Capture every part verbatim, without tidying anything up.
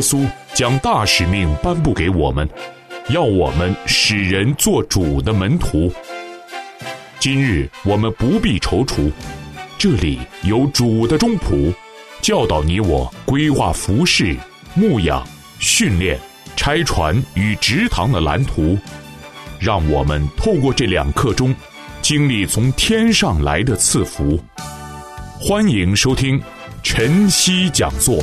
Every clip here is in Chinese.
稣将大使命颁布给我们，要我们使人做主的门徒。今日我们不必踌躇，这里有主的中仆，教导你我规划服事、牧养、训练、拆船与植堂的蓝图，让我们透过这两刻钟，经历从天上来的赐福。欢迎收听晨曦讲座。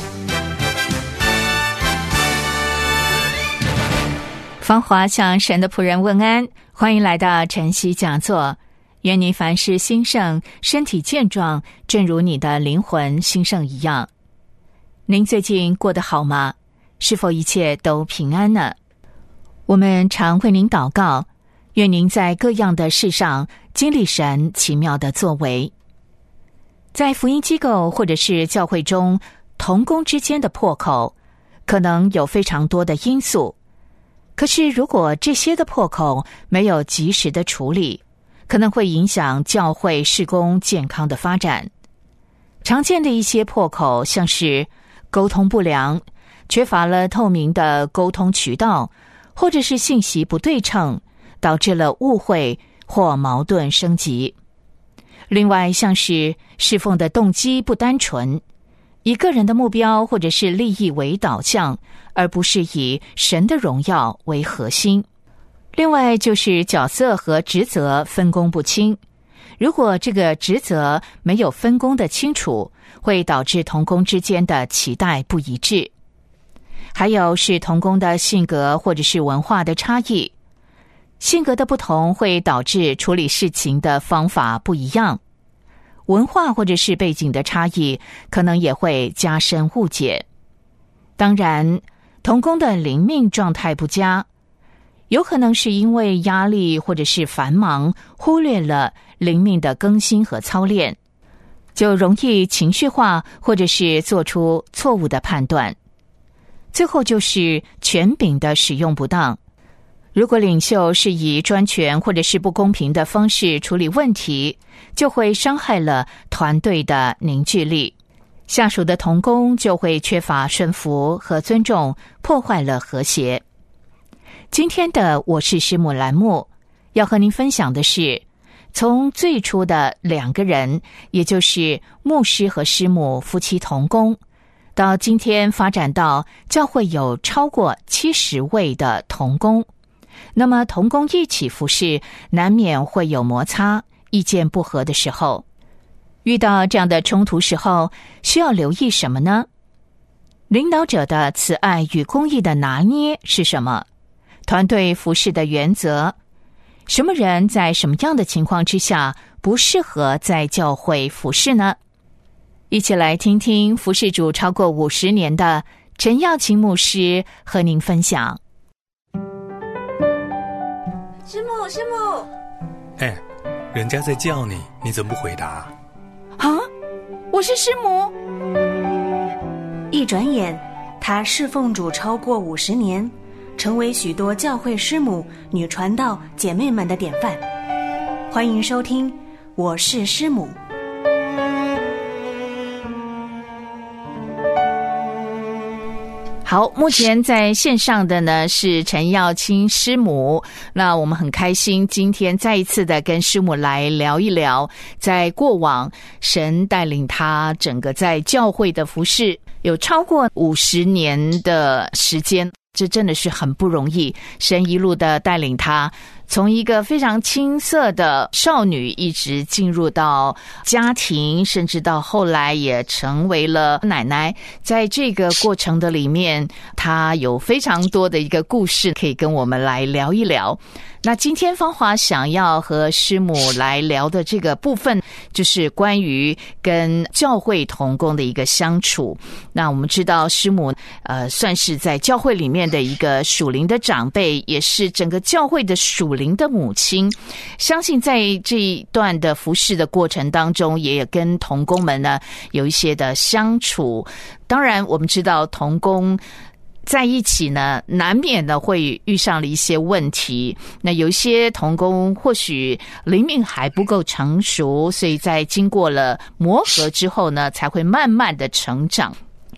芳华向神的仆人问安，欢迎来到晨曦讲座。愿你凡事兴盛，身体健壮，正如你的灵魂兴盛一样。您最近过得好吗？是否一切都平安呢？我们常为您祷告，愿您在各样的事上经历神奇妙的作为。在福音机构或者是教会中，同工之间的破口可能有非常多的因素，可是如果这些的破口没有及时的处理，可能会影响教会事工健康的发展。常见的一些破口像是沟通不良，缺乏了透明的沟通渠道，或者是信息不对称，导致了误会或矛盾升级。另外像是侍奉的动机不单纯，以个人的目标或者是利益为导向，而不是以神的荣耀为核心。另外就是角色和职责分工不清，如果这个职责没有分工的清楚，会导致同工之间的期待不一致。还有是同工的性格或者是文化的差异，性格的不同会导致处理事情的方法不一样，文化或者是背景的差异可能也会加深误解。当然，同工的灵命状态不佳，有可能是因为压力或者是繁忙，忽略了灵命的更新和操练，就容易情绪化或者是做出错误的判断。最后就是权柄的使用不当，如果领袖是以专权或者是不公平的方式处理问题，就会伤害了团队的凝聚力，下属的同工就会缺乏顺服和尊重，破坏了和谐。今天的我是师母栏目要和您分享的是，从最初的两个人，也就是牧师和师母夫妻同工，到今天发展到教会有超过七十位的同工。那么同工一起服事，难免会有摩擦、意见不合的时候。遇到这样的冲突时候，需要留意什么呢？领导者的慈爱与公义的拿捏是什么？团队服事的原则，什么人在什么样的情况之下不适合在教会服事呢？一起来听听服事主超过五十年的陈耀琴牧师和您分享。 师母，师母， 哎，人家在叫你，你怎么不回答？ 啊，我是师母。一转眼，她侍奉主超过五十年，成为许多教会师母、女传道姐妹们的典范。欢迎收听《我是师母》。 好，目前在线上的呢是陈耀清师母，那我们很开心今天再一次的跟师母来聊一聊，在过往神带领他整个在教会的服事有超过五十年的时间，这真的是很不容易，神一路的带领他从一个非常青涩的少女一直进入到家庭，甚至到后来也成为了奶奶。在这个过程的里面，她有非常多的一个故事可以跟我们来聊一聊。那今天芳华想要和师母来聊的这个部分，就是关于跟教会同工的一个相处。那我们知道师母呃，算是在教会里面的一个属灵的长辈，也是整个教会的属灵的母亲。相信在这一段的服事的过程当中，也跟同工们呢有一些的相处。当然我们知道同工在一起呢，难免的会遇上了一些问题。那有一些同工或许灵命还不够成熟，所以在经过了磨合之后呢，才会慢慢的成长。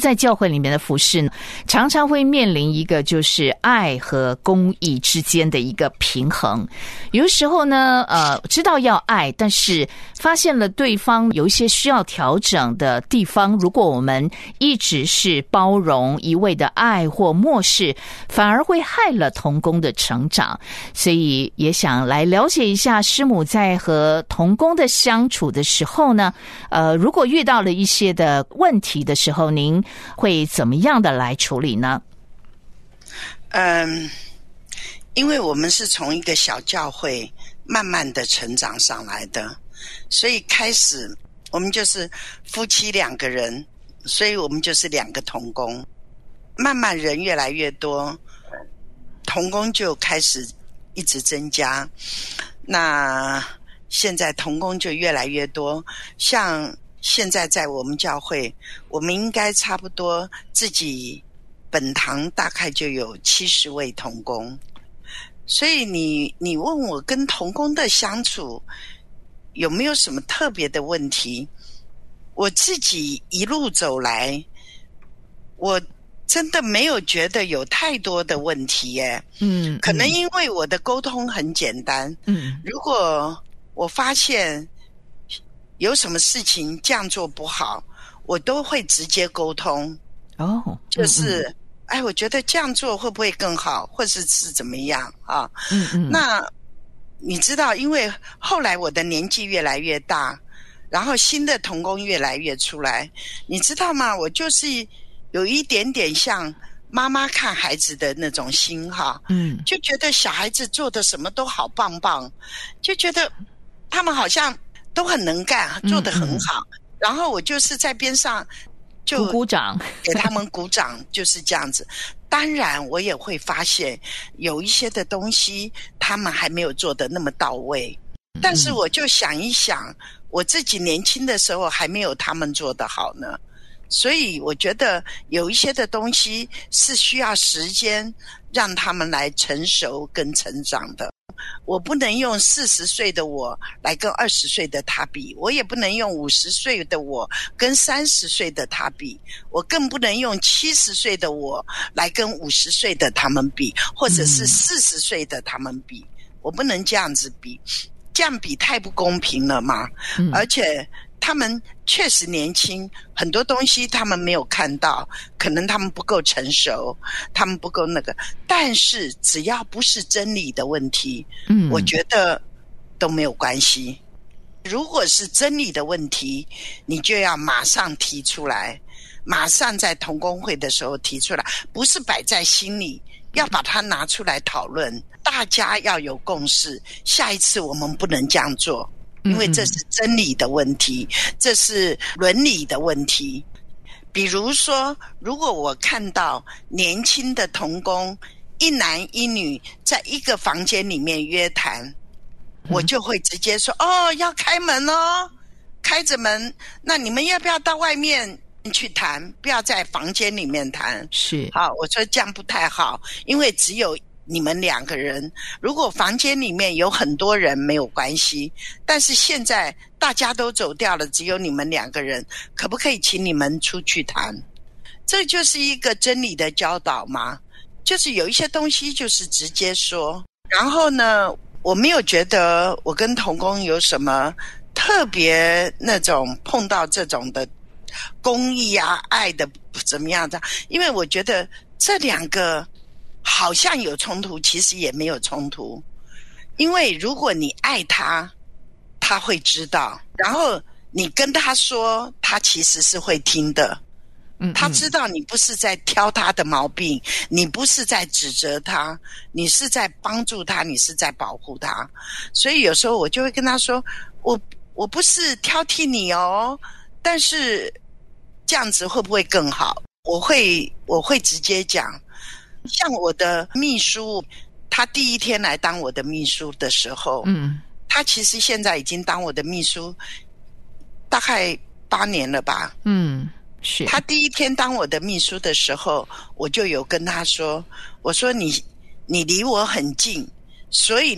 在教会里面的服事呢，常常会面临一个就是爱和公义之间的一个平衡。有的时候呢，呃，知道要爱，但是发现了对方有一些需要调整的地方，如果我们一直是包容、一味的爱或漠视，反而会害了同工的成长。所以也想来了解一下师母在和同工的相处的时候呢，呃，如果遇到了一些的问题的时候，您会怎么样的来处理呢？ 嗯，因为我们是从一个小教会慢慢的成长上来的，所以开始我们就是夫妻两个人，所以我们就是两个同工。慢慢人越来越多，同工就开始一直增加。那现在同工就越来越多，像现在在我们教会，我们应该差不多自己本堂大概就有七十位同工。所以你你问我跟同工的相处有没有什么特别的问题，我自己一路走来，我真的没有觉得有太多的问题耶。嗯，可能因为我的沟通很简单。嗯，如果我发现有什么事情这样做不好，我都会直接沟通。哦，就是，嗯嗯哎，我觉得这样做会不会更好，或者是怎么样啊？嗯嗯。那你知道，因为后来我的年纪越来越大，然后新的同工越来越出来，你知道吗？我就是有一点点像妈妈看孩子的那种心哈，嗯，就觉得小孩子做的什么都好棒棒，就觉得他们好像都很能干，做得很好，嗯嗯然后我就是在边上就鼓鼓掌， 给他们鼓掌，就是这样子。当然，我也会发现有一些的东西他们还没有做得那么到位，但是我就想一想，我自己年轻的时候还没有他们做得好呢。所以我觉得有一些的东西是需要时间让他们来成熟跟成长的。我不能用四十岁的我来跟二十岁的他比，我也不能用五十岁的我跟三十岁的他比，我更不能用七十岁的我来跟五十岁的他们比，或者是四十岁的他们比，我不能这样子比，这样比太不公平了嘛。嗯、而且他们确实年轻，很多东西他们没有看到，可能他们不够成熟，他们不够那个，但是只要不是真理的问题，嗯，我觉得都没有关系。如果是真理的问题，你就要马上提出来，马上在同工会的时候提出来，不是摆在心里，要把它拿出来讨论，大家要有共识，下一次我们不能这样做，因为这是真理的问题，这是伦理的问题。比如说，如果我看到年轻的同工一男一女在一个房间里面约谈，我就会直接说，哦，要开门哦，开着门，那你们要不要到外面去谈，不要在房间里面谈。是，好，我说这样不太好，因为只有你们两个人，如果房间里面有很多人没有关系，但是现在大家都走掉了，只有你们两个人，可不可以请你们出去谈？这就是一个真理的教导吗？就是有一些东西就是直接说。然后呢，我没有觉得我跟同工有什么特别那种碰到这种的公义啊爱的怎么样的，因为我觉得这两个好像有冲突，其实也没有冲突。因为如果你爱他，他会知道，然后你跟他说，他其实是会听的。嗯，他知道你不是在挑他的毛病，你不是在指责他，你是在帮助他，你是在保护他。所以有时候我就会跟他说，我我不是挑剔你哦，但是这样子会不会更好？我会我会直接讲。像我的秘书，他第一天来当我的秘书的时候，嗯，他其实现在已经当我的秘书大概八年了吧。嗯，是。他第一天当我的秘书的时候，我就有跟他说，我说你你离我很近，所以你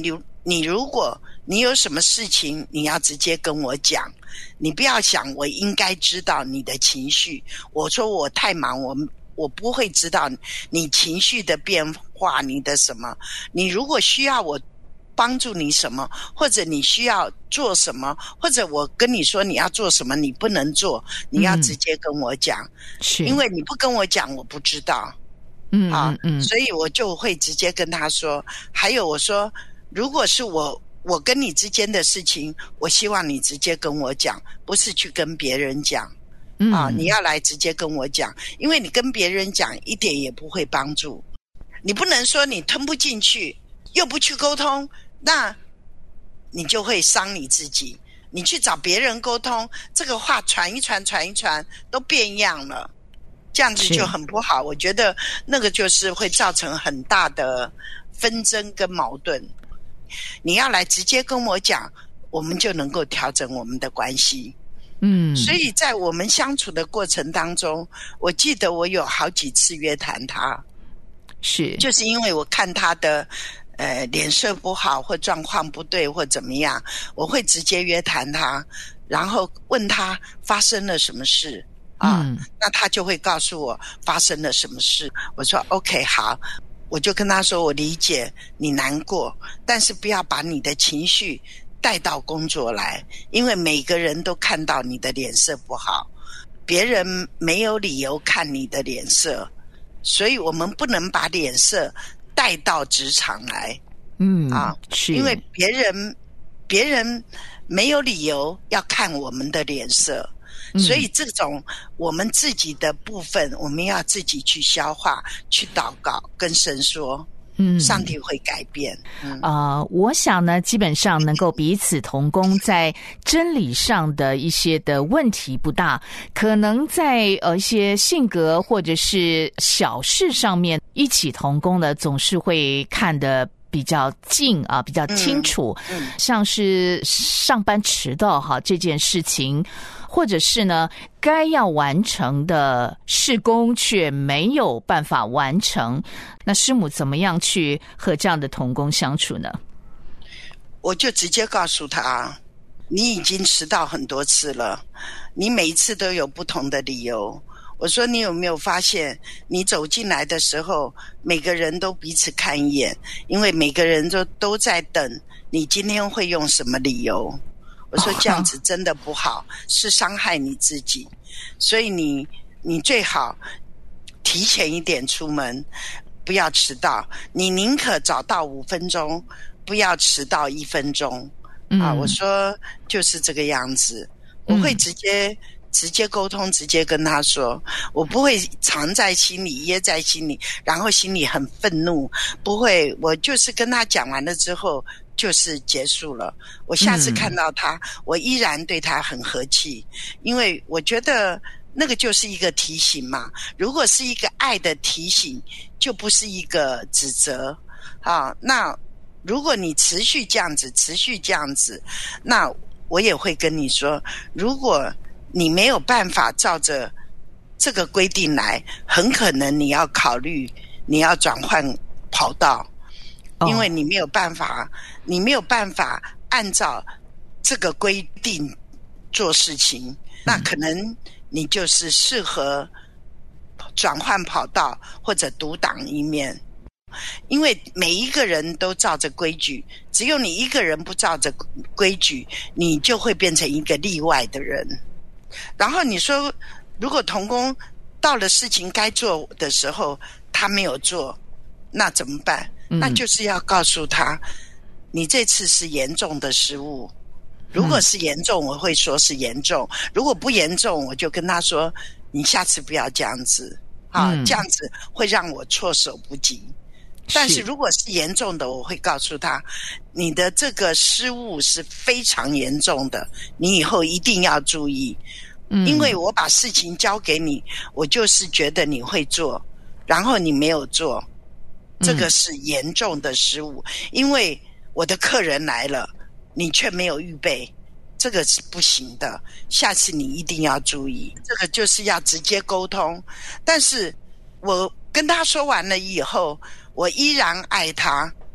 你如果你有什么事情，你要直接跟我讲，你不要想我应该知道你的情绪。我说我太忙，我我不会知道你情绪的变化，你的什么。你如果需要我帮助你什么，或者你需要做什么，或者我跟你说你要做什么，你不能做，你要直接跟我讲， 是因为你不跟我讲，我不知道。 嗯啊， 嗯嗯， 所以我就会直接跟他说。还有我说，如果是我我跟你之间的事情，我希望你直接跟我讲，不是去跟别人讲。 嗯啊，你要来直接跟我讲，因为你跟别人讲一点也不会帮助。你不能说你吞不进去，又不去沟通，那你就会伤你自己。你去找别人沟通，这个话传一传传一传都变样了，这样子就很不好。我觉得那个就是会造成很大的纷争跟矛盾。你要来直接跟我讲，我们就能够调整我们的关系。 嗯， 所以在我们相处的过程当中，我记得我有好几次约谈他， 是就是因为我看他的呃脸色不好或状况不对或怎么样，我会直接约谈他，然后问他发生了什么事啊、 嗯、 那他就会告诉我发生了什么事。我说 OK 好，我就跟他说我理解你难过，但是不要把你的情绪带到工作来，因为每个人都看到你的脸色不好，别人没有理由看你的脸色，所以我们不能把脸色带到职场来。 嗯啊， 是因为别人别人没有理由要看我们的脸色， 嗯、 所以这种我们自己的部分，我们要自己去消化，去祷告，跟神说。嗯，上帝会改变。嗯啊、呃，我想呢，基本上能够彼此同工，在真理上的一些的问题不大，可能在呃一些性格或者是小事上面一起同工的，总是会看得比较近啊，比较清楚。嗯嗯、像是上班迟到哈这件事情，或者是呢该要完成的事工却没有办法完成，那师母怎么样去和这样的同工相处呢？ 我就直接告诉他，你已经迟到很多次了，你每一次都有不同的理由。我说你有没有发现，你走进来的时候，每个人都彼此看一眼，因为每个人都都在等你今天会用什么理由。我说这样子真的不好，是伤害你自己，所以你你最好提前一点出门，不要迟到。你宁可早到五分钟，不要迟到一分钟。嗯、啊，我说就是这个样子，我会直接、嗯、直接沟通，直接跟他说，我不会藏在心里，掖在心里，然后心里很愤怒，不会，我就是跟他讲完了之后。就是结束了。我下次看到他、嗯、我依然对他很和气，因为我觉得那个就是一个提醒嘛。如果是一个爱的提醒，就不是一个指责啊。那如果你持续这样子持续这样子，那我也会跟你说，如果你没有办法照着这个规定来，很可能你要考虑你要转换跑道，因为你没有办法你没有办法按照这个规定做事情，那可能你就是适合转换跑道或者独当一面。因为每一个人都照着规矩，只有你一个人不照着规矩，你就会变成一个例外的人。然后你说如果同工到了事情该做的时候他没有做，那怎么办？那就是要告诉他，你这次是严重的失误。如果是严重，我会说是严重；如果不严重，我就跟他说，你下次不要这样子啊，嗯、这样子会让我措手不及。但是如果是严重的，我会告诉他，你的这个失误是非常严重的，你以后一定要注意。嗯、因为我把事情交给你，我就是觉得你会做，然后你没有做。这个是严重的失误，因为我的客人来了，你却没有预备，这个是不行的，下次你一定要注意。这个就是要直接沟通。但是我跟他说完了以后，我依然爱他，他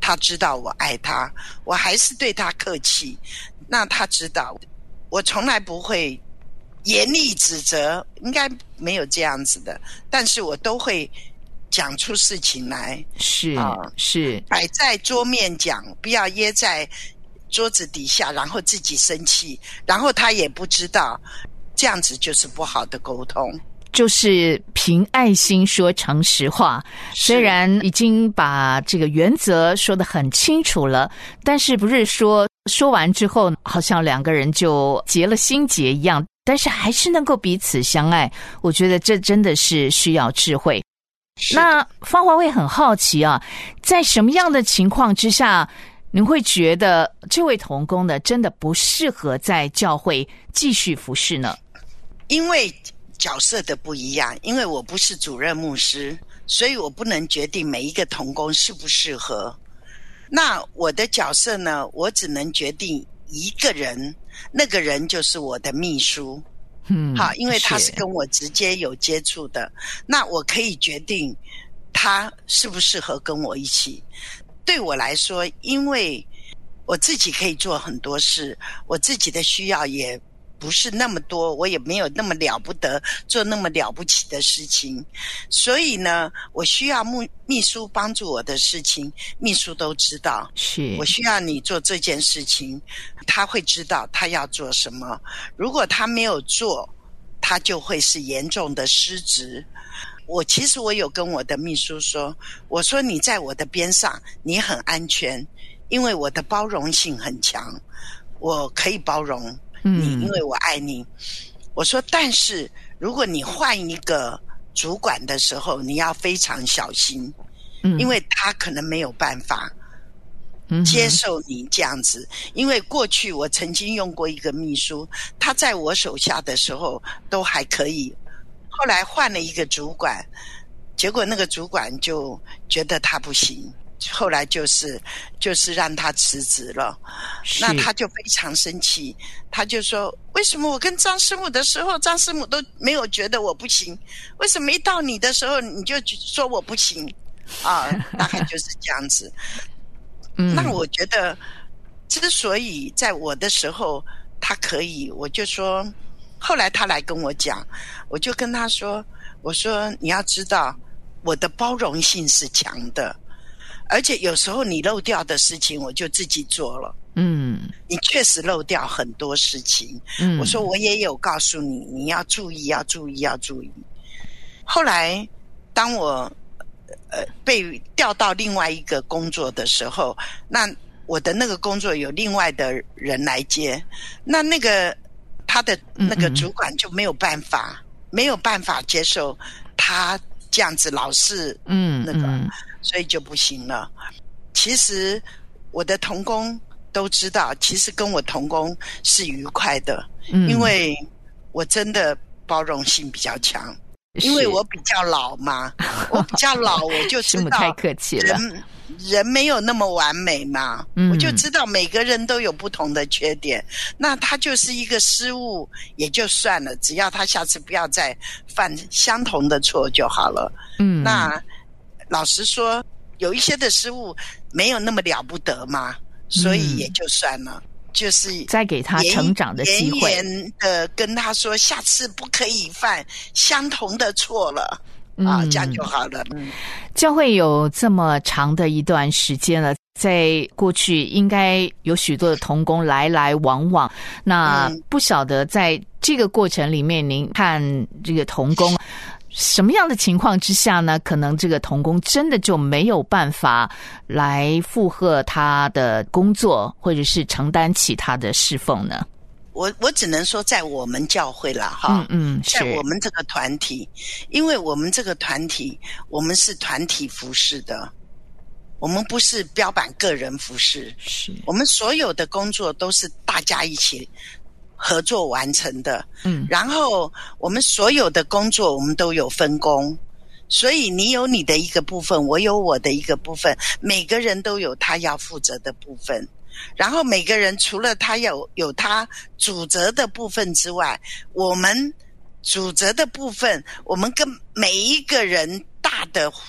他知道我爱他，我还是对他客气，那他知道我从来不会严厉指责，应该没有这样子的，但是我都会讲出事情来， 是、 呃、 是摆在桌面讲，不要掖在桌子底下，然后自己生气，然后他也不知道，这样子就是不好的沟通。 就是凭爱心说诚实话，虽然已经把这个原则说得很清楚了，但是不是说说完之后好像两个人就结了心结一样，但是还是能够彼此相爱，我觉得这真的是需要智慧。那芳华会很好奇啊，在什么样的情况之下您会觉得这位同工呢真的不适合在教会继续服侍呢？ 因为角色的不一样，因为我不是主任牧师，所以我不能决定每一个同工适不适合。那我的角色呢，我只能决定一个人，那个人就是我的秘书。嗯，好，因为他是跟我直接有接触的，那我可以决定他适不适合跟我一起。对我来说，因为我自己可以做很多事，我自己的需要也不是那么多，我也没有那么了不得做那么了不起的事情，所以呢，我需要秘秘书帮助我的事情，秘书都知道。是，我需要你做这件事情，他会知道他要做什么。如果他没有做，他就会是严重的失职。我其实我有跟我的秘书说，我说你在我的边上，你很安全，因为我的包容性很强，我可以包容你，因为我爱你。我说但是如果你换一个主管的时候，你要非常小心，因为他可能没有办法接受你这样子。因为过去我曾经用过一个秘书，他在我手下的时候都还可以，后来换了一个主管，结果那个主管就觉得他不行，后来就是就是让他辞职了。那他就非常生气，他就说为什么我跟张师母的时候，张师母都没有觉得我不行，为什么一到你的时候你就说我不行啊？大概就是这样子。嗯，那我觉得之所以在我的时候他可以，我就说后来他来跟我讲，我就跟他说，我说你要知道我的包容性是强的，而且有时候你漏掉的事情我就自己做了。嗯，你确实漏掉很多事情。嗯，我说我也有告诉你，你要注意要注意要注意。后来当我呃被调到另外一个工作的时候，那我的那个工作有另外的人来接，那那个他的那个主管就没有办法，嗯嗯没有办法接受他这样子老是嗯那个嗯所以就不行了。其实我的同工都知道，其实跟我同工是愉快的，嗯，因为我真的包容性比较强，因为我比较老嘛，我比较老，我就知道太客气了， 人人没有那么完美嘛，嗯，我就知道每个人都有不同的缺点，那他就是一个失误也就算了，只要他下次不要再犯相同的错就好了。嗯，那老实说有一些的失误没有那么了不得嘛，所以也就算了，嗯，就是再给他成长的机会， 严严的跟他说下次不可以犯相同的错了，嗯，啊，这样就好了。嗯， 教会有这么长的一段时间了，在过去应该有许多的同工来来往往，那不晓得在这个过程里面，您看这个同工什么样的情况之下呢，可能这个同工真的就没有办法来负荷他的工作，或者是承担起他的侍奉呢？ 我我只能说在我们教会啦，哈，嗯嗯，在我们这个团体，因为我们这个团体，我们是团体服事的，我们不是标榜个人服事，是我们所有的工作都是大家一起合作完成的，嗯，然后我们所有的工作我们都有分工，所以你有你的一个部分，我有我的一个部分，每个人都有他要负责的部分，然后每个人除了他有有他主责的部分之外，我们主责的部分，我们跟每一个人大的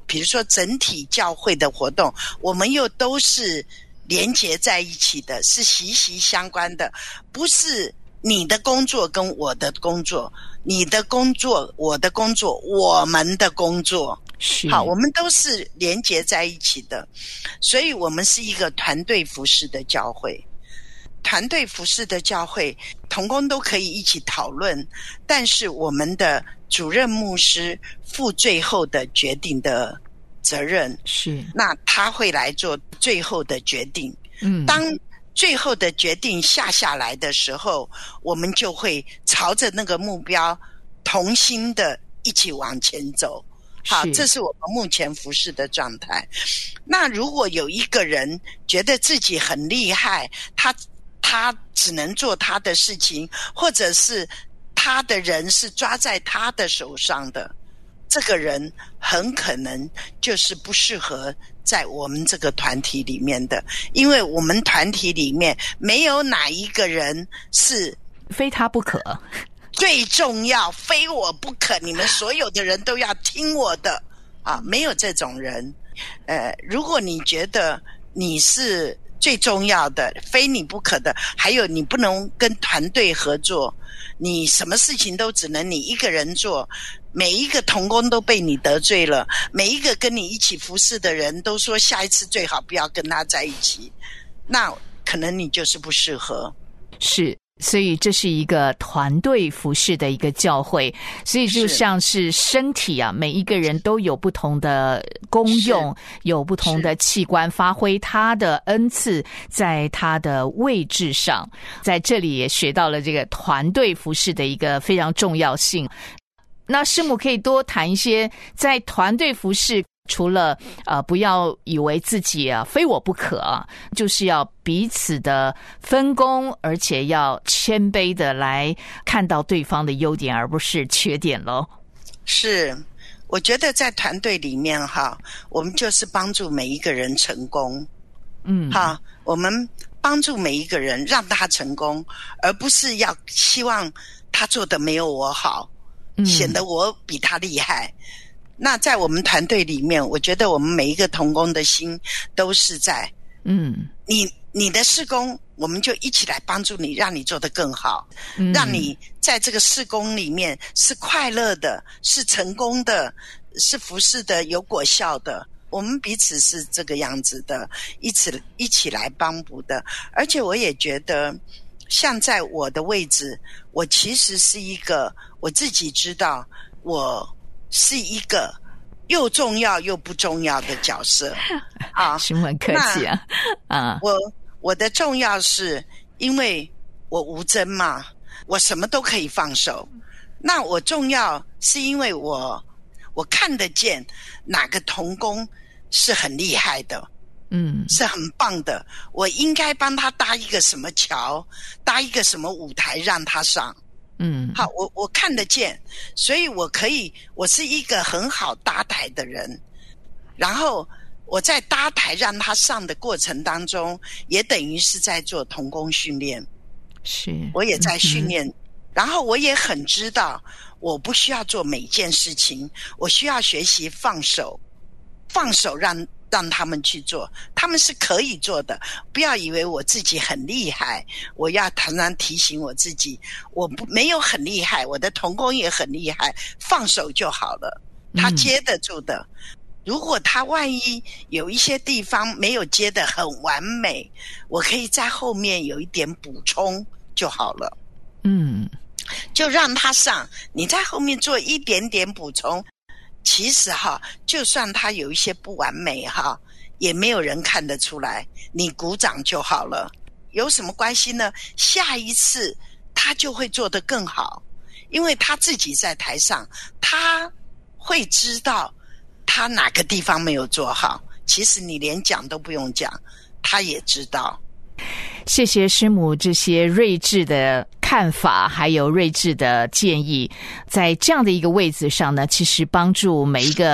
比如说整体教会的活动，我们又都是连结在一起的，是息息相关的，不是你的工作跟我的工作，你的工作我的工作我们的工作， 是好，我们都是连结在一起的，所以我们是一个团队服事的教会。团队服事的教会，同工都可以一起讨论，但是我们的主任牧师负最后的决定的责任， 是那他会来做最后的决定。 嗯， 当最后的决定下下来的时候，我们就会朝着那个目标同心的一起往前走。好，这是我们目前服事的状态。那如果有一个人觉得自己很厉害，他他只能做他的事情，或者是他的人是抓在他的手上的，这个人很可能就是不适合在我们这个团体里面的，因为我们团体里面没有哪一个人是非他不可， 最重要，非我不可，你们所有的人都要听我的啊，没有这种人。呃，如果你觉得你是最重要的，非你不可的，还有你不能跟团队合作，你什么事情都只能你一个人做，每一个同工都被你得罪了，每一个跟你一起服侍的人都说下一次最好不要跟他在一起，那可能你就是不适合。 是，所以这是一个团队服事的一个教会，所以就像是身体啊，每一个人都有不同的功用，有不同的器官，发挥他的恩赐在他的位置上。在这里也学到了这个团队服事的一个非常重要性。那师母可以多谈一些在团队服事，除了呃不要以为自己啊非我不可啊，就是要彼此的分工，而且要谦卑的来看到对方的优点而不是缺点咯。 是，我觉得在团队里面哈，我们就是帮助每一个人成功。嗯，好，我们帮助每一个人让他成功，而不是要希望他做的没有我好，显得我比他厉害。那在我们团队里面，我觉得我们每一个同工的心都是在，嗯，你你的事工，我们就一起来帮助你，让你做得更好，嗯，让你在这个事工里面是快乐的，是成功的，是服侍的，有果效的。我们彼此是这个样子的，一起一起来帮补的。而且我也觉得，像在我的位置，我其实是一个我自己知道我是一个又重要又不重要的角色啊， 是很客气啊啊！ 我我的重要是因为我无争嘛，我什么都可以放手。那我重要是因为我我看得见哪个同工是很厉害的，嗯，是很棒的，我应该帮他搭一个什么桥，搭一个什么舞台让他上。嗯，好，我我看得见，所以我可以，我是一个很好搭台的人。然后我在搭台让他上的过程当中，也等于是在做同工训练， 是， 我也在训练。嗯，然后我也很知道，我不需要做每件事情，我需要学习放手，放手让。让他们去做，他们是可以做的。不要以为我自己很厉害，我要常常提醒我自己，我不没有很厉害，我的同工也很厉害，放手就好了，他接得住的。嗯，如果他万一有一些地方没有接得很完美，我可以在后面有一点补充就好了。嗯，就让他上，你在后面做一点点补充。其实哈，就算他有一些不完美哈，也没有人看得出来，你鼓掌就好了，有什么关系呢？下一次他就会做得更好，因为他自己在台上，他会知道他哪个地方没有做好，其实你连讲都不用讲，他也知道。 谢谢师母这些睿智的看法，还有睿智的建议。在这样的一个位置上呢，其实帮助每一个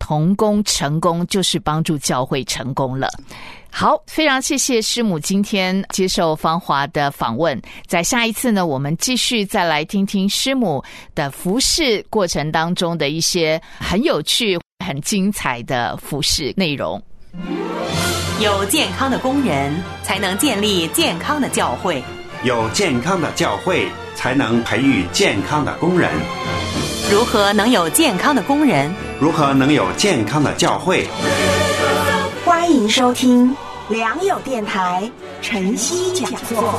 同工成功就是帮助教会成功了。好，非常谢谢师母今天接受芳华的访问。在下一次呢，我们继续再来听听师母的服事过程当中的一些很有趣、很精彩的服事内容。 有健康的工人，才能建立健康的教会； 有健康的教会，才能培育健康的工人。 如何能有健康的工人？ 如何能有健康的教会？ 欢迎收听良友电台晨曦讲座。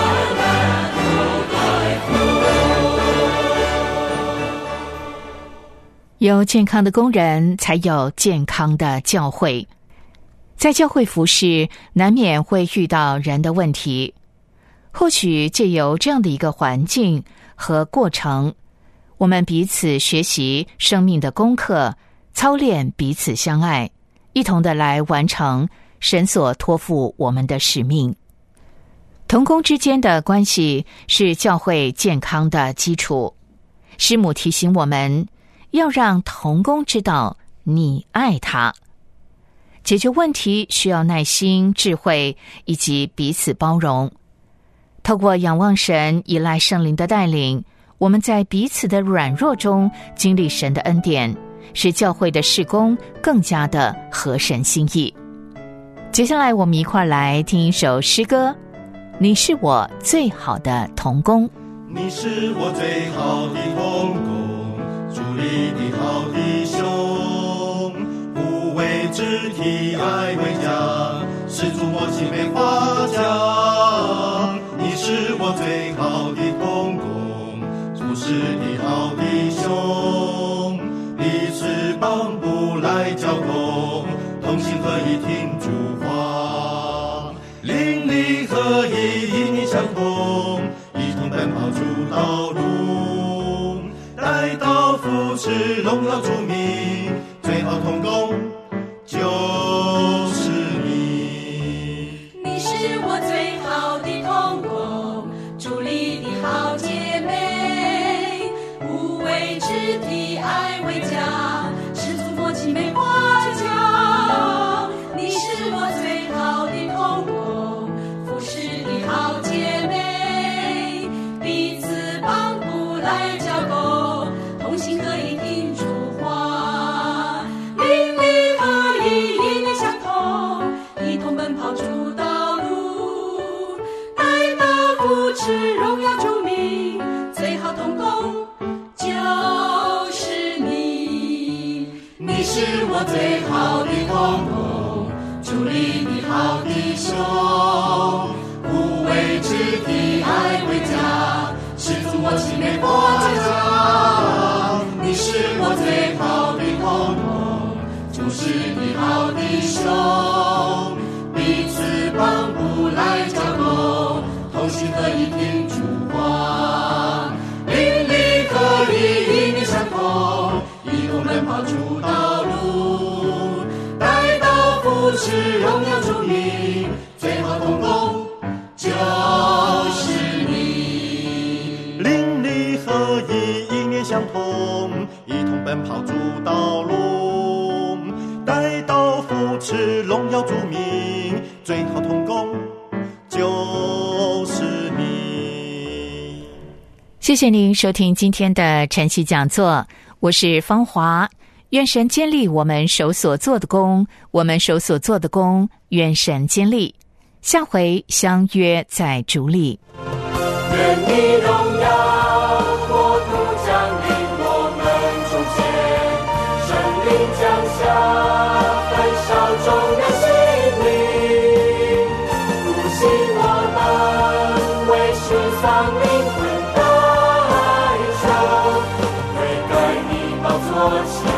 有健康的工人，才有健康的教会。在教会服事，难免会遇到人的问题。或许借由这样的一个环境和过程，我们彼此学习生命的功课，操练彼此相爱，一同的来完成神所托付我们的使命。同工之间的关系是教会健康的基础。师母提醒我们，要让同工知道你爱他。解决问题需要耐心、智慧以及彼此包容。透过仰望神、依赖圣灵的带领，我们在彼此的软弱中经历神的恩典，使教会的事工更加的合神心意。接下来我们一块来听一首诗歌，你是我最好的同工。 你是我最好的同工，主里的好弟兄，无为肢体爱为家，是主我心被花家。你是我最好的同工，主是的好弟兄，彼此帮扶来交工，同心合一听主话，邻里合一意念相同，一同奔跑出道路，带到扶持荣耀主名，最好同工就是你。 你是我最好的同工，主里的好姐妹，无为肢体爱为家，是主默契美花家。你是我最好的同工，服侍的好姐妹，彼此帮扶来交工，同心合一听主话，邻里合一意念相同，一同奔跑出道路，带到扶持荣耀主名，最好同工就是你。你是我最好的同工，主里的好弟兄，无为肢体爱为家，是主我心美花家。你是我最好的同工，主是的好弟兄，彼此帮扶来交工，同心合一听主话，邻里合一意念相同，一同奔跑出道路，带到扶持荣耀主名，最好同工就是你。 邻里合一意念相同，一同奔跑出道路，带到扶持荣耀主名，最好同工就是你。 谢谢您收听今天的晨曦讲座，我是芳华。愿神坚立我们手所做的工，我们手所做的工，愿神坚立。下回相约在主里。 愿你荣耀国度降临我们中间，圣灵降下焚烧众人心灵，复兴我们为世丧灵魂代求，悔改你宝座前